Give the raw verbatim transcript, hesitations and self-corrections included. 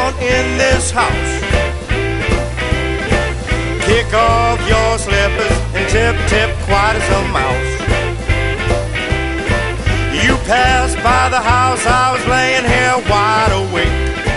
want in this house. Kick off your slippers and tip, tip, quiet as a mouse. You passed by the house, I was laying here wide awake.